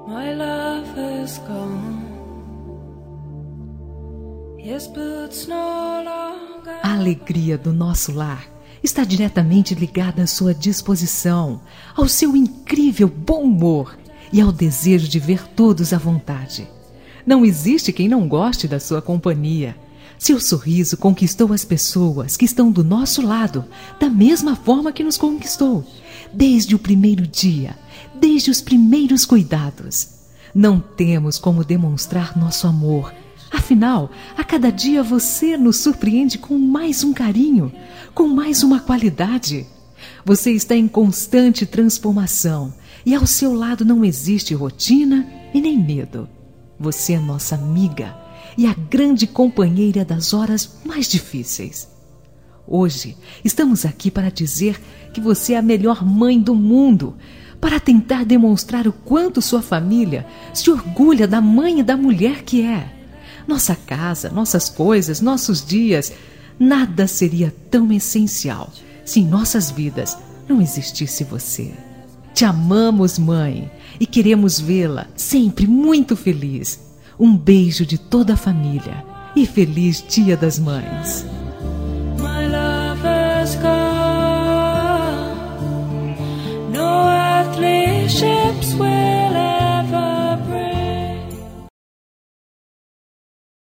My love is gone. Yes, but it's no longer. A alegria do nosso lar está diretamente ligada à sua disposição, ao seu incrível bom humor e ao desejo de ver todos à vontade. Não existe quem não goste da sua companhia. Seu sorriso conquistou as pessoas que estão do nosso lado, da mesma forma que nos conquistou, desde o primeiro dia, desde os primeiros cuidados. Não temos como demonstrar nosso amor. Afinal, a cada dia você nos surpreende com mais um carinho, com mais uma qualidade. Você está em constante transformação e ao seu lado não existe rotina e nem medo. Você é nossa amiga e a grande companheira das horas mais difíceis. Hoje estamos aqui para dizer que você é a melhor mãe do mundo, para tentar demonstrar o quanto sua família se orgulha da mãe e da mulher que é. Nossa casa, nossas coisas, nossos dias, nada seria tão essencial se em nossas vidas não existisse você. Te amamos, mãe, e queremos vê-la sempre muito feliz. Um beijo de toda a família e feliz Dia das Mães.